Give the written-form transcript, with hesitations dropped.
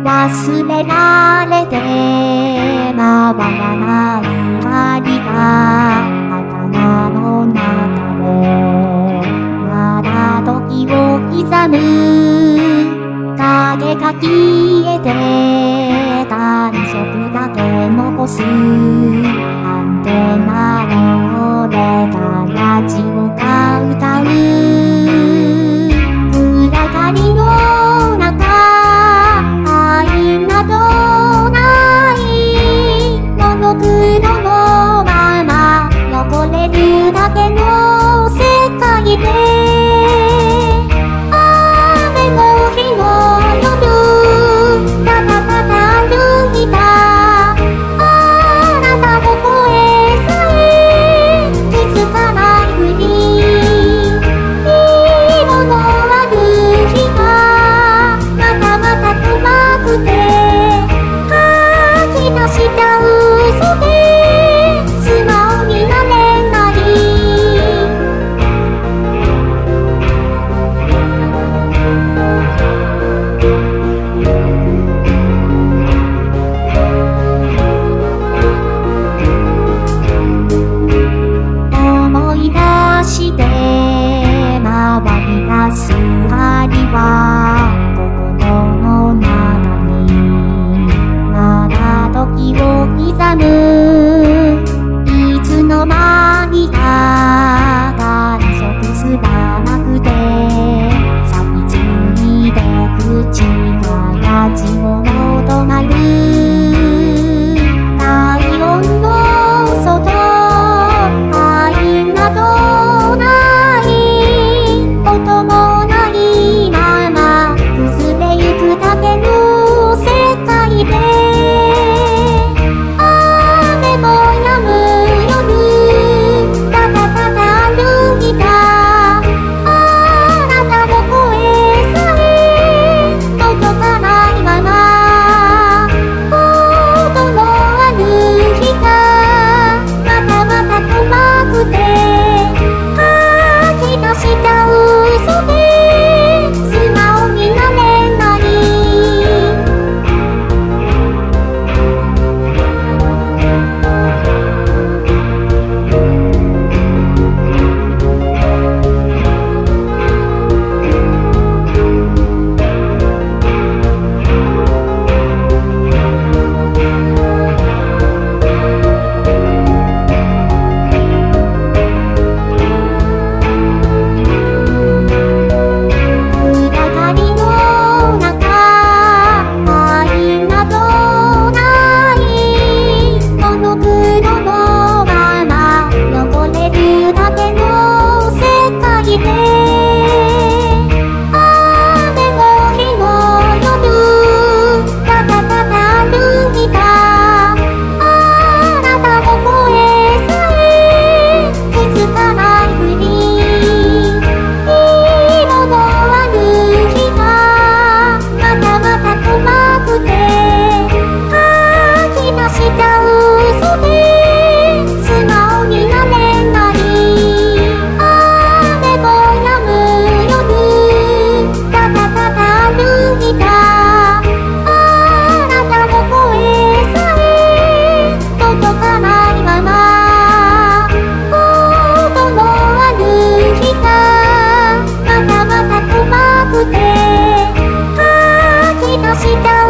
忘れられて回らない針が頭の中でまだ時を刻む影が消えて感触だけ残すアンテナの折れたラジオが歌う暗がりの中愛などないモノクロのまま残れるだけの世界で雨の日の夜ただただ歩いたあなたの声さえ気づかないふり色のある日がまたまた怖くて書き出した嘘で素直になれない思い出して回り出す針は心の中にまだ時を刻むいつの間にか感触すらなくて錆びついて口がラジオを止まる体温の外愛などない音もないまま崩れゆくだけの世界で雨も止む夜ただただ歩いたあなたの声さえ届かないまま音のある日がまたまた怖くて書き出した嘘で素直になれないした